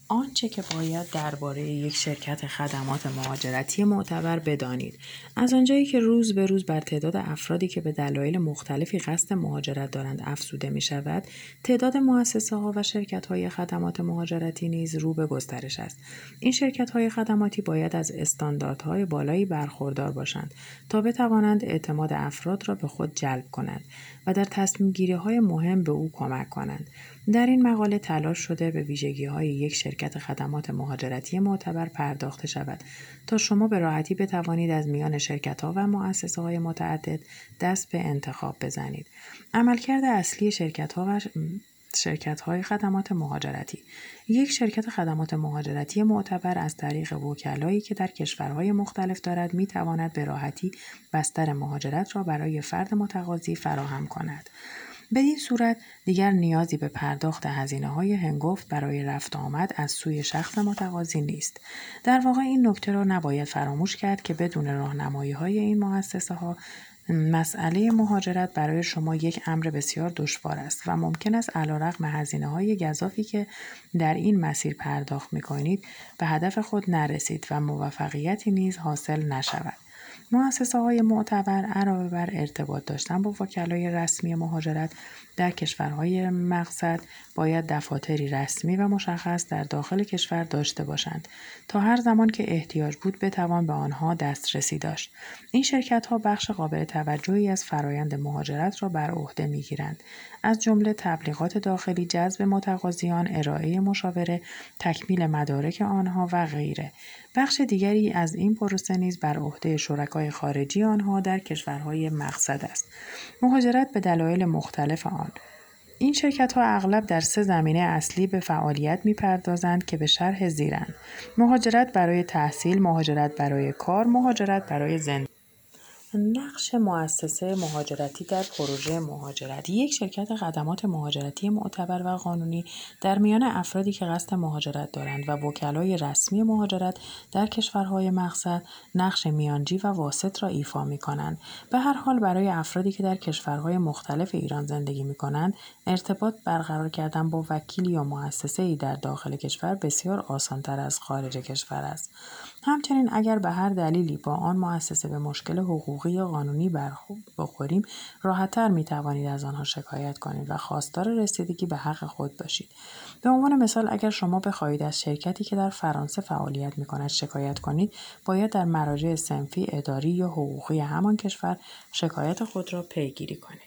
آنچه که باید درباره یک شرکت خدمات مهاجرتی معتبر بدانید. از آنجایی که روز به روز بر تعداد افرادی که به دلایل مختلفی قصد مهاجرت دارند افزوده می شود، تعداد مؤسسه‌ها و شرکت‌های خدمات مهاجرتی نیز رو به گسترش است. این شرکت‌های خدماتی باید از استانداردهای بالایی برخوردار باشند تا بتوانند اعتماد افراد را به خود جلب کنند و در تصمیم‌گیری‌های مهم به او کمک کنند. در این مقاله تلاش شده به ویژگی‌های یک شرکت خدمات مهاجرتی معتبر پرداخته شود تا شما به راحتی بتوانید از میان شرکت‌ها و مؤسسه‌های متعدد دست به انتخاب بزنید. عملکرد اصلی شرکت‌های خدمات مهاجرتی. یک شرکت خدمات مهاجرتی معتبر از طریق وکلایی که در کشورهای مختلف دارد می‌تواند به راحتی بستر مهاجرت را برای فرد متقاضی فراهم کند. بدین صورت دیگر نیازی به پرداخت هزینه‌های هنگفت برای رفت و آمد از سوی شخص متقاضی نیست. در واقع این نکته را نباید فراموش کرد که بدون راهنمایی‌های این مؤسسه‌ها مسئله مهاجرت برای شما یک امر بسیار دشوار است و ممکن است علیرغم هزینه‌های گزافی که در این مسیر پرداخت می‌کنید به هدف خود نرسید و موفقیتی نیز حاصل نشود. مؤسسه‌های معتبر علاوه بر ارتباط داشتن با وکلای رسمی مهاجرت در کشورهای مقصد باید دفاتری رسمی و مشخص در داخل کشور داشته باشند تا هر زمان که احتیاج بود بتوان به آنها دسترسی داشت. این شرکت‌ها بخش قابل توجهی از فرایند مهاجرت را بر عهده می‌گیرند، از جمله تبلیغات داخلی، جذب متقاضیان، ارائه مشاوره، تکمیل مدارک آنها و غیره. بخش دیگری از این پروسه نیز بر عهده شرکای خارجی آنها در کشورهای مقصد است. مهاجرت به دلایل مختلف آن. این شرکت‌ها اغلب در 3 زمینه اصلی به فعالیت می‌پردازند که به شرح زیرند: مهاجرت برای تحصیل، مهاجرت برای کار، مهاجرت برای زندگی. نقش مؤسسه مهاجرتی در پروژه مهاجرت. یک شرکت خدمات مهاجرتی معتبر و قانونی در میان افرادی که قصد مهاجرت دارند و وکلای رسمی مهاجرت در کشورهای مقصد نقش میانجی و واسط را ایفا می‌کنند. به هر حال برای افرادی که در کشورهای مختلف ایران زندگی می‌کنند، ارتباط برقرار کردن با وکیل یا مؤسسه‌ای در داخل کشور بسیار آسان‌تر از خارج کشور است. همچنین اگر به هر دلیلی با آن مؤسسه به مشکل حقوقی یا قانونی بخوریم، راحت‌تر می‌توانید از آنها شکایت کنید و خواستار رسیدگی به حق خود باشید. به عنوان مثال اگر شما بخواهید از شرکتی که در فرانسه فعالیت می‌کند شکایت کنید، باید در مراجع صنفی، اداری یا حقوقی همان کشور شکایت خود را پیگیری کنید.